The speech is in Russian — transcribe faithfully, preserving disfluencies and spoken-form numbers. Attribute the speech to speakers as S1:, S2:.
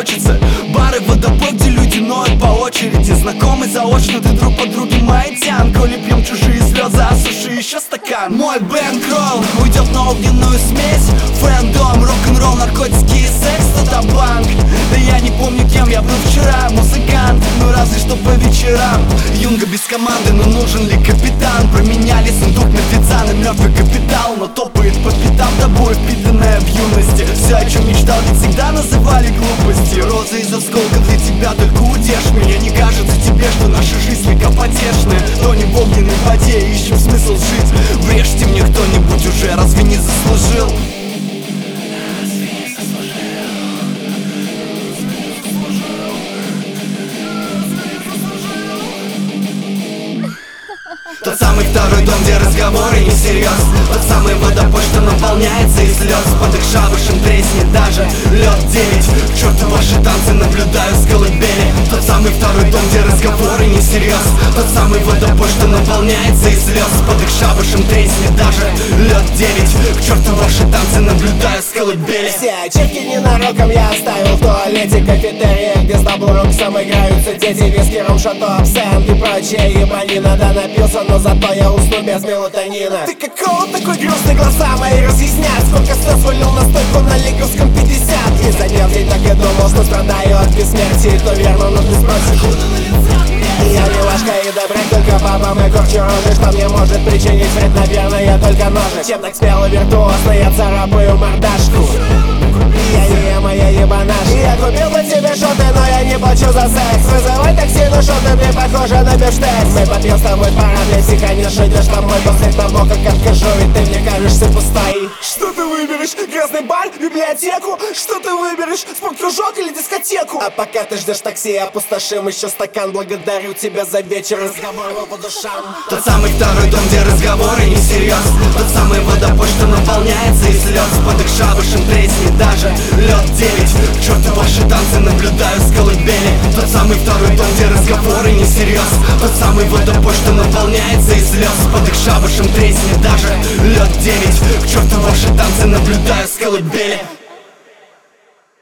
S1: хочется. Бары, водопой, где люди ноют по очереди. Знакомый заочно, ты друг подруги моей тянка. Коли пьем чужие слезы, осуши еще стакан. Мой бэнкролл уйдет на огненную смесь. Фэндом, рок-н-ролл, наркотики и секс, татабанк. Да я не помню, кем я был вчера. Музыкант, ну разве что по вечерам. Юнга без команды, но нужен ли капитан? Променяли сундук мертвеца на мертвый капитал. Но топает по пятам тобой, впитанная в юности. Все, о чем мечтал, ведь всегда называли глупости. Розы из осколков для тебя, только утешь меня. Не кажется тебе, что наша жизнь века потешная? Тонем в огненной воде, ищем смысл жить. Врежьте мне кто-нибудь уже, разве не заслужил? Тот самый второй дом, где разговоры не всерьез. Тот самый водопой, что наполняется из слез. Под их шабашем треснет даже лед девять. К черту ваши танцы, наблюдаю с колыбели. Тот самый второй дом, где разговоры не всерьез. Тот самый водопой, что наполняется из слез. Под их шабашем треснет даже лед девять. К черту ваши танцы, наблюдаю с колыбели.
S2: Все ачивки ненароком я оставил в туалете кафетерия, где с таблороксом играются дети. Виски, ром, шато, абсент и прочее ебанина. Да, напился, но зато я усну без мелатонина. Ты какого такой грустный, глаза мои разъяснят. Сколько слез вылил на стойку на лиговском пятьдесят. И занял день, так и думал, что страдаю от бессмертия. То верно, но ты спросишь, я милашка и добряк, только бабам и корчу рожи. Что мне может причинить вред, наверное, только ножик. Чем так смело, виртуозно я царапаю мордашку. Я не я моя ебанашка. Я купил бы тебе шоты, но я не плачу за секс. Вызывай такси, но шоты, ты похожа на бифштекс. Мы попьем с тобой пара для психа, не шутишь тобой. После того, как откажу, ведь ты мне кажешься пустой. Что ты выберешь? Грязный бар, библиотеку? Что ты выберешь? Спорткружок или дискотеку? А пока ты ждешь такси, опустошим еще стакан. Благодарю тебя за вечер, разговоры по душам.
S1: Тот самый второй дом, где разговоры не всерьез. Тот самый водопой, что наполняется из слез. Под их шабашем треснет даже лед девять. К черту ваши танцы, наблюдаю с колыбели. Тот самый второй дом, где разговоры не всерьез. Тот самый водопой, что наполняется из слез. Под их шабашем треснет даже лед девять. К черту ваши танцы, наблюдаю с колыбели.